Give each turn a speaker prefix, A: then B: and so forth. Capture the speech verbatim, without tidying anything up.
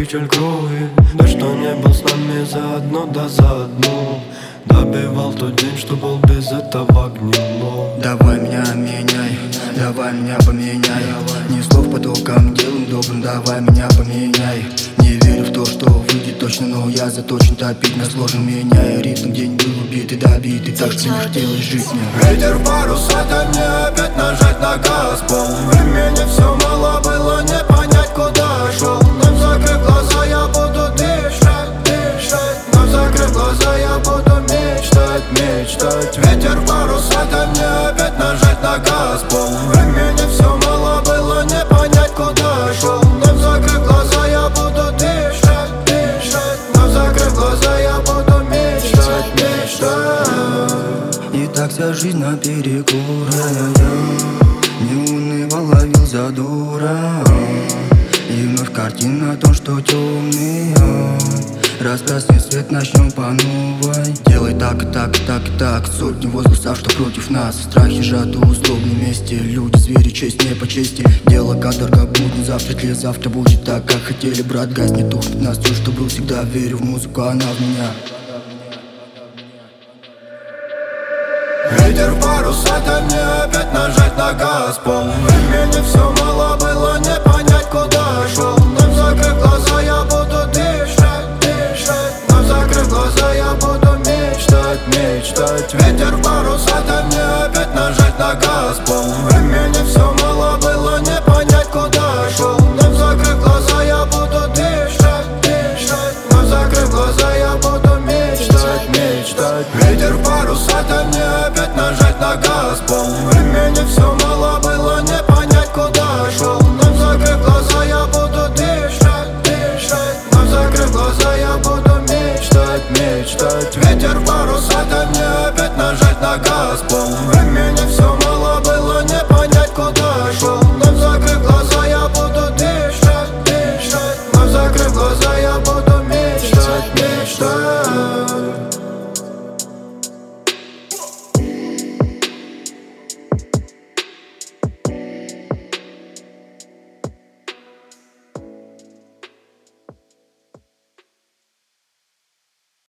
A: капель крови. Да что не был с нами заодно, да заодно добивал тот день, что был без этого гнило.
B: Давай меня меняй, давай меня поменяй. Ни слов потоком, делом добрым, давай меня поменяй. Не верю в то, что выйдет точно, но я заточен топить. На сложном меняя ритм, день был убит и добитый, так что не хотелось жить мне.
A: Ветер в парус, это мне опять нажать на газ. Пол времени все мало было, не понять, куда шел. Но закрыв глаза, я буду дышать, дышать. Но закрыв глаза, я буду мечтать, мечтать. Ветер в парус, это мне опять нажать на газ. Пол времени все мало было, не понять, куда шел. Но закрыв глаза, я буду дышать, дышать. Но закрыв глаза, я буду мечтать, мечтать.
B: И так вся жизнь наперекор, не унывал, ловил за дура. И вновь картина о том, что темный. Раскрасный свет, начнем по новой. Делай так и так и так и так. Сотни возгласов, что против нас. Страхи сжаты в условном месте. Люди, звери, честь не по чести. Дело каторга будни, завтра ли завтра будет так, как хотели. Брат, гаснет, тухнет нас все, что был всегда. Верю в музыку, она в меня.
A: Ветер в парус, это мне опять нажать на газ. Пол времени все мало было, не понять, куда шел. Но закрыв глаза, я буду дышать, дышать. Но закрыв глаза, я буду мечтать, мечтать. Ветер в парус, это мне опять нажать на газ. Пол времени все мало было, не понять, куда шел. Но закрыв глаза, я буду дышать, дышать. Но закрыв глаза, я буду мечтать, мечтать. Ветер в парус, это мне опять нажать на газ. Пол времени все мало было, не понять, куда шел. Но закрыв глаза, я буду дышать, дышать. Но закрыв глаза, я буду мечтать, мечтать. Ветер в парус, это мне опять нажать на газ. Пол